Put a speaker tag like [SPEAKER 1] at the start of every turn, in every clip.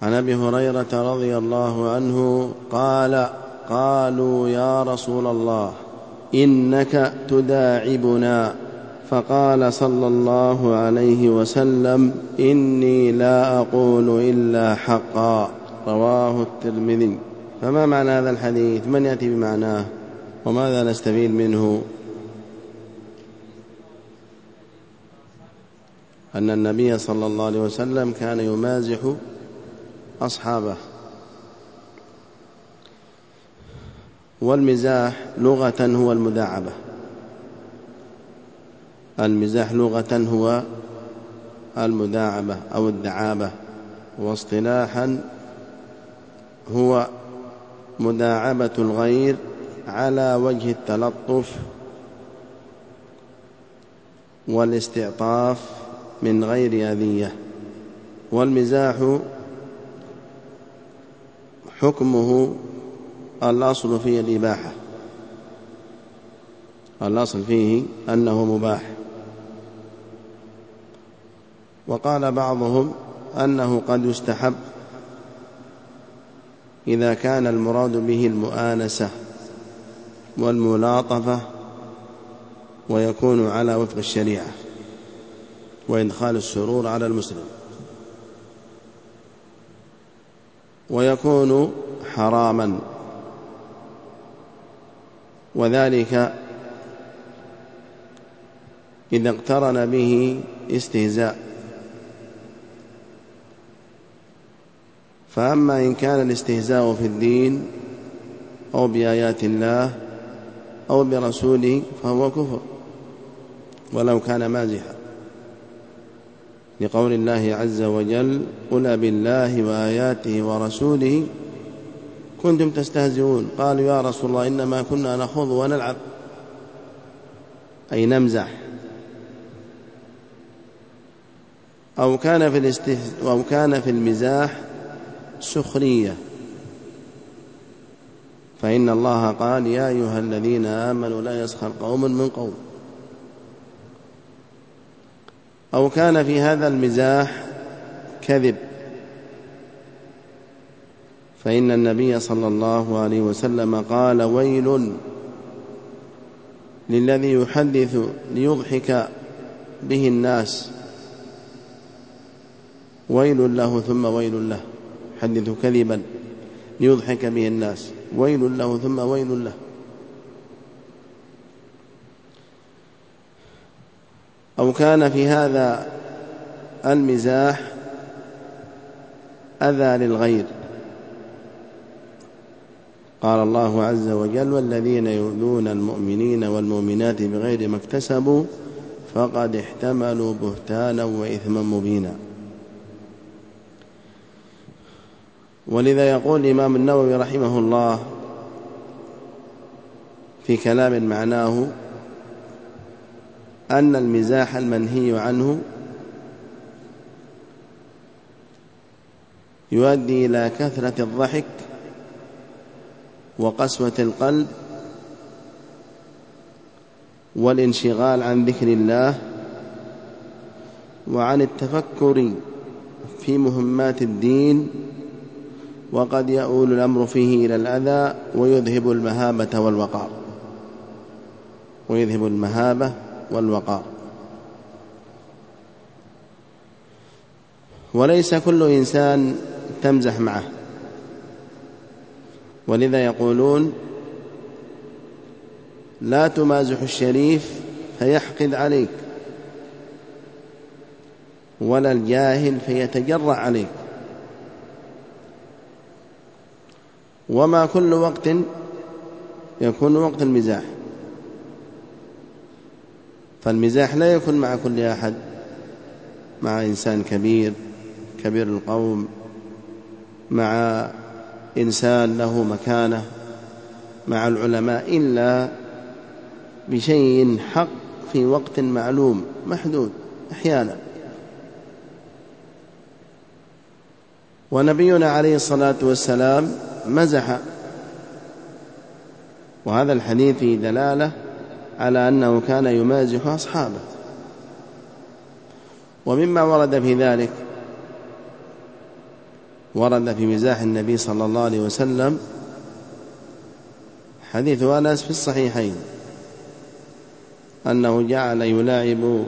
[SPEAKER 1] عن أبي هريرة رضي الله عنه قال: قالوا يا رسول الله إنك تداعبنا، فقال صلى الله عليه وسلم: إني لا أقول إلا حقا. رواه الترمذي. فما معنى هذا الحديث؟ من يأتي بمعناه وماذا نستفيد منه؟ أن النبي صلى الله عليه وسلم كان يمازح أصحابه. والمزاح لغة هو المداعبة، المزاح لغة هو المداعبة أو الدعابة، واصطلاحا هو مداعبة الغير على وجه التلطف والاستعطاف من غير أذية. والمزاح حكمه الأصل فيه الإباحة، الأصل فيه أنه مباح. وقال بعضهم أنه قد يستحب إذا كان المراد به المؤانسة والملاطفة، ويكون على وفق الشريعة وإدخال السرور على المسلم، ويكون حراما، وذلك إذا اقترن به استهزاء. فأما إن كان الاستهزاء في الدين أو بآيات الله أو برسوله فهو كفر ولو كان مازحا، لقول الله عز وجل: قل بالله وآياته ورسوله كنتم تستهزئون. قالوا يا رسول الله إنما كنا نخوض ونلعب، أي نمزح. أو كان في المزاح سخرية، فإن الله قال: يا أيها الذين آمنوا لا يسخر قوم من قوم. أو كان في هذا المزاح كذب، فإن النبي صلى الله عليه وسلم قال: ويل للذي يحدث ليضحك به الناس، ويل له ثم ويل له. يحدث كذبا ليضحك به الناس، ويل له ثم ويل له. أو كان في هذا المزاح أذى للغير، قال الله عز وجل: والذين يؤذون المؤمنين والمؤمنات بغير ما اكتسبوا فقد احتملوا بهتانا وإثما مبينا. ولذا يقول الإمام النووي رحمه الله في كلام معناه أن المزاح المنهي عنه يؤدي إلى كثرة الضحك وقسوة القلب والانشغال عن ذكر الله وعن التفكر في مهمات الدين، وقد يؤول الأمر فيه إلى الأذى ويذهب المهابة والوقار. وليس كل إنسان تمزح معه، ولذا يقولون: لا تمازح الشريف فيحقد عليك، ولا الجاهل فيتجرأ عليك. وما كل وقت يكون وقت المزاح، فالمزاح لا يكون مع كل أحد، مع إنسان كبير القوم، مع إنسان له مكانة، مع العلماء، إلا بشيء حق في وقت معلوم محدود أحيانا. ونبينا عليه الصلاة والسلام مزح، وهذا الحديث فيه دلالة على أنه كان يمازح أصحابه. ومما ورد في ذلك ورد في مزاح النبي صلى الله عليه وسلم حديث أنس في الصحيحين أنه جعل يلاعب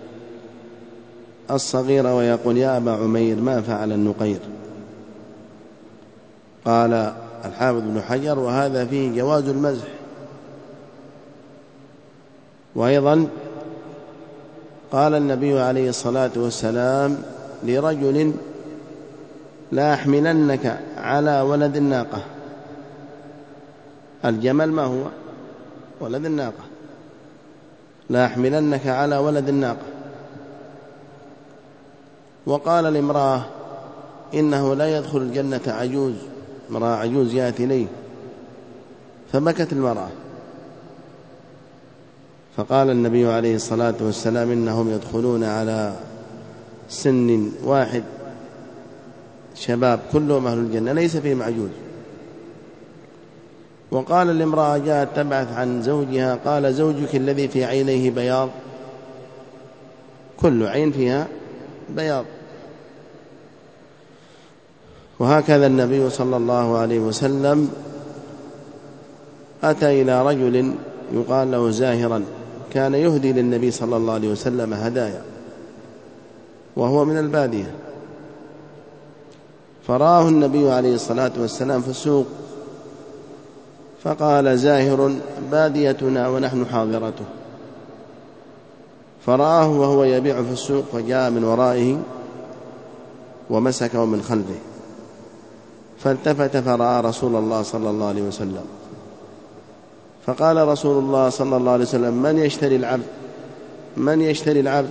[SPEAKER 1] الصغير ويقول يا أبا عمير ما فعل النقير. قال الحافظ بن حجر وهذا فيه جواز المزح. وأيضا قال النبي عليه الصلاة والسلام لرجل لا أحملنك على ولد الناقة. الجمل ما هو؟ ولد الناقة. لا أحملنك على ولد الناقة. وقال لامرأة إنه لا يدخل الجنة عجوز، امرأة عجوز يأتي إليه، فبكت المرأة. فقال النبي عليه الصلاة والسلام إنهم يدخلون على سن واحد شباب كلهم أهل الجنة ليس فيهم عجوز. وقال لامرأة جاءت تبعث عن زوجها قال زوجك الذي في عينيه بياض، كل عين فيها بياض. وهكذا النبي صلى الله عليه وسلم أتى إلى رجل يقال له زاهرا كان يهدي للنبي صلى الله عليه وسلم هدايا وهو من البادية، فرآه النبي عليه الصلاة والسلام في السوق فقال زاهر باديتنا ونحن حاضرته. فرآه وهو يبيع في السوق فجاء من ورائه ومسكه من خلفه، فالتفت فرأى رسول الله صلى الله عليه وسلم، فقال رسول الله صلى الله عليه وسلم من يشتري العبد؟ من يشتري العبد؟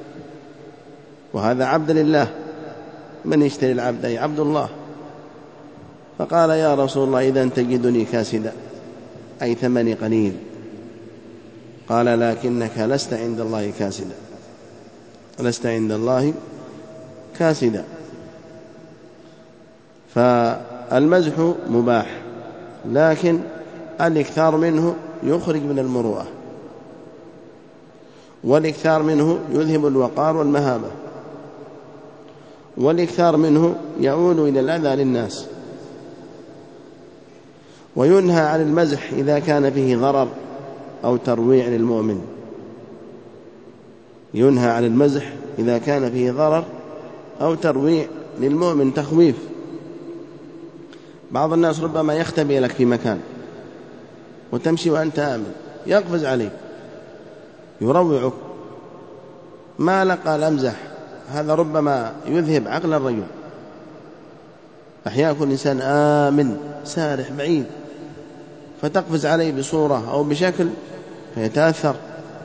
[SPEAKER 1] وهذا عبد لله، من يشتري العبد أي عبد الله. فقال يا رسول الله إذا تجدني كاسدا أي ثمني قليل. قال لكنك لست عند الله كاسدا، لست عند الله كاسدا. فالمزح مباح، لكن الإكثار منه يخرج من المروءة، والإكثار منه يذهب الوقار والمهابة، والإكثار منه يؤول إلى الأذى للناس. وينهى عن المزح إذا كان فيه ضرر أو ترويع للمؤمن. ينهى عن المزح إذا كان فيه ضرر أو ترويع للمؤمن، تخويف. بعض الناس ربما يختبئ لك في مكان وتمشي وأنت آمن، يقفز عليك يروعك، ما لقى الأمزح، هذا ربما يذهب عقل الرجل. أحيانا يكون الإنسان آمن سارح بعيد فتقفز عليه بصورة أو بشكل فيتأثر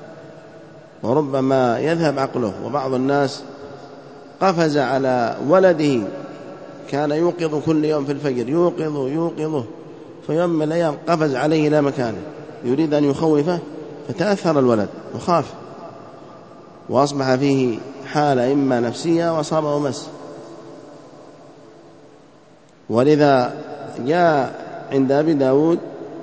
[SPEAKER 1] وربما يذهب عقله. وبعض الناس قفز على ولده كان يوقظ كل يوم في الفجر، يوقظه في يوم من الأيام قفز عليه إلى مكانه يريد أن يخوفه، فتأثر الولد وخاف وأصبح فيه حالة إما نفسية وأصابه مس. ولذا جاء عند أبي داود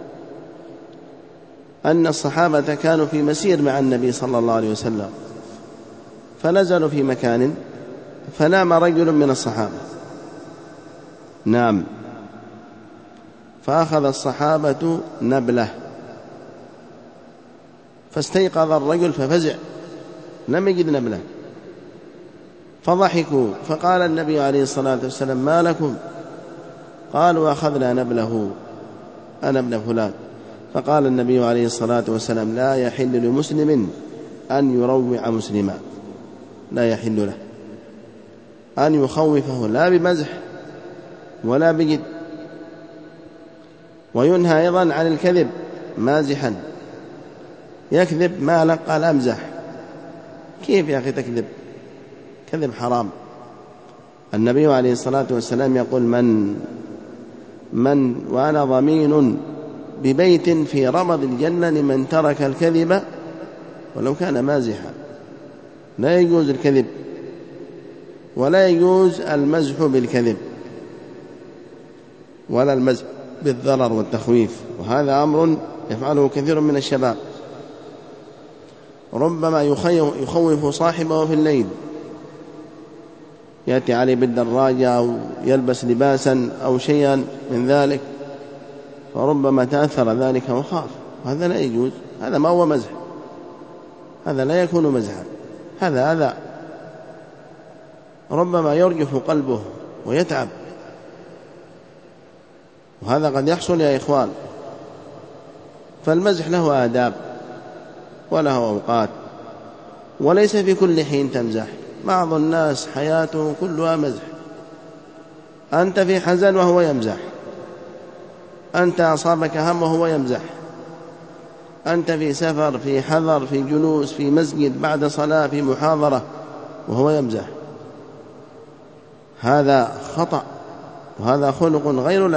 [SPEAKER 1] أن الصحابة كانوا في مسير مع النبي صلى الله عليه وسلم، فنزلوا في مكان فنام رجل من الصحابة، نام، فأخذ الصحابة نبله، فاستيقظ الرجل ففزع لم يجد نبله، فضحكوا، فقال النبي عليه الصلاة والسلام ما لكم؟ قالوا أخذنا نبله أنا ابن فلان. فقال النبي عليه الصلاة والسلام لا يحل لمسلم أن يروع مسلما، لا يحل له أن يخوفه لا بمزح ولا بجد. وينهى أيضا عن الكذب مازحا، يكذب ما لقى الأمزح. كيف يا أخي تكذب؟ كذب حرام. النبي عليه الصلاة والسلام يقول من وأنا ضمين ببيت في رمض الجنة لمن ترك الكذب ولو كان مازحا. لا يجوز الكذب ولا يجوز المزح بالكذب ولا المزح بالضرر والتخويف، وهذا أمر يفعله كثير من الشباب، ربما يخوف صاحبه في الليل يأتي عليه بالدراجة أو يلبس لباسا أو شيئا من ذلك، فربما تأثر ذلك وخاف، وهذا لا يجوز. هذا ما هو مزح، هذا لا يكون مزحا، هذا أذى، ربما يرجف قلبه ويتعب، وهذا قد يحصل يا إخوان. فالمزح له آداب وله أوقات، وليس في كل حين تمزح. بعض الناس حياته كلها مزح، أنت في حزن وهو يمزح، أنت أصابك هم وهو يمزح، أنت في سفر، في حضر، في جلوس، في مسجد، بعد صلاة، في محاضرة، وهو يمزح. هذا خطأ، وهذا خلق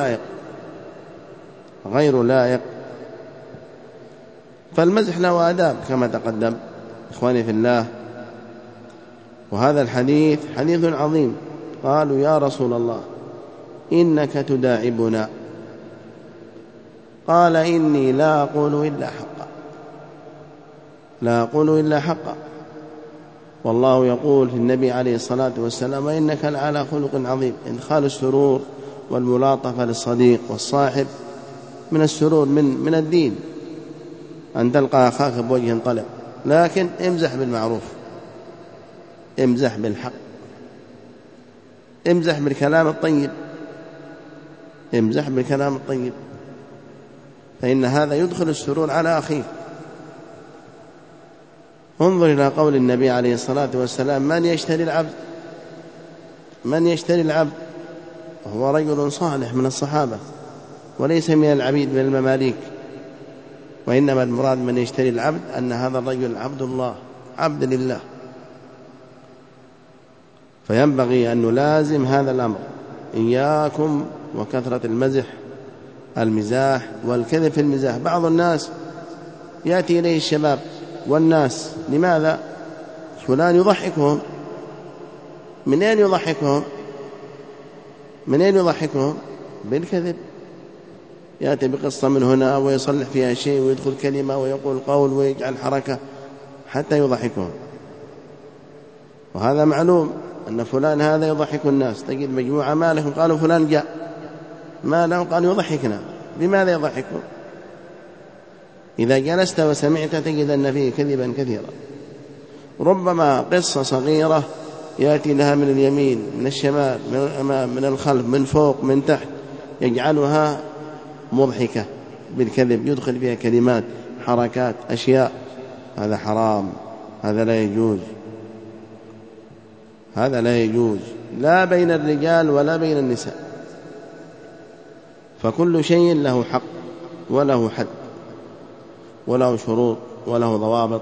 [SPEAKER 1] غير لائق. فالمزح له آداب كما تقدم إخواني في الله. وهذا الحديث حديث عظيم. قالوا يا رسول الله إنك تداعبنا، قال إني لا أقول إلا حقا، والله يقول في النبي عليه الصلاة والسلام إنك لعلى خلق عظيم. إدخال السرور والملاطفة للصديق والصاحب من السرور، من الدين، أن تلقى أخاك بوجه طلق، لكن امزح بالمعروف، امزح بالحق، امزح بالكلام الطيب، فإن هذا يدخل السرور على أخيه. انظر إلى قول النبي عليه الصلاة والسلام من يشتري العبد، وهو رجل صالح من الصحابة وليس من العبيد من المماليك، وإنما المراد من يشتري العبد أن هذا الرجل عبد الله، عبد لله. فينبغي أن نلازم هذا الأمر. إياكم وكثرة المزاح والكذب في المزاح. بعض الناس يأتي إليه الشباب والناس، لماذا؟ فلان يضحكهم. من أين يضحكهم؟ بالكذب. يأتي بقصة من هنا ويصلح فيها شيء ويدخل كلمة ويقول قول ويجعل حركة حتى يضحكهم. وهذا معلوم أن فلان هذا يضحك الناس. تجد مجموعة مالهم قالوا فلان جاء، ما له؟ قالوا يضحكنا. بماذا يضحكون؟ إذا جلست وسمعت تجد أن فيه كذبا كثيرا. ربما قصة صغيرة يأتي لها من اليمين، من الشمال، من الأمام، من الخلف، من فوق، من تحت، يجعلها مضحكة بالكذب، يدخل فيها كلمات، حركات، أشياء. هذا حرام، هذا لا يجوز، لا بين الرجال ولا بين النساء. فكل شيء له حق وله حد وله شروط وله ضوابط.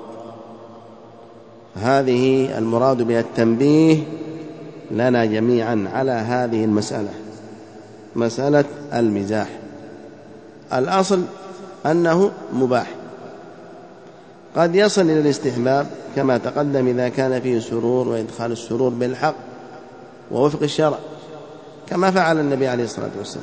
[SPEAKER 1] هذه المراد بها التنبيه لنا جميعا على هذه المسألة، مسألة المزاح. الأصل أنه مباح، قد يصل إلى الاستحباب كما تقدم إذا كان فيه سرور وإدخال السرور بالحق ووفق الشرع كما فعل النبي عليه الصلاة والسلام.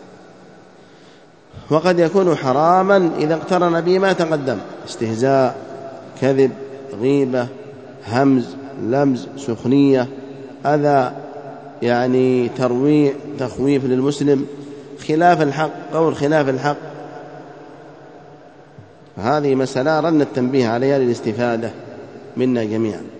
[SPEAKER 1] وقد يكون حراما إذا اقترن به ما تقدم: استهزاء، كذب، غيبة، همز، لمز، سخنية، أذى، يعني ترويع، تخويف للمسلم، خلاف الحق، قول خلاف الحق. هذه مسألة رن التنبيه عليها للاستفادة منا جميعا.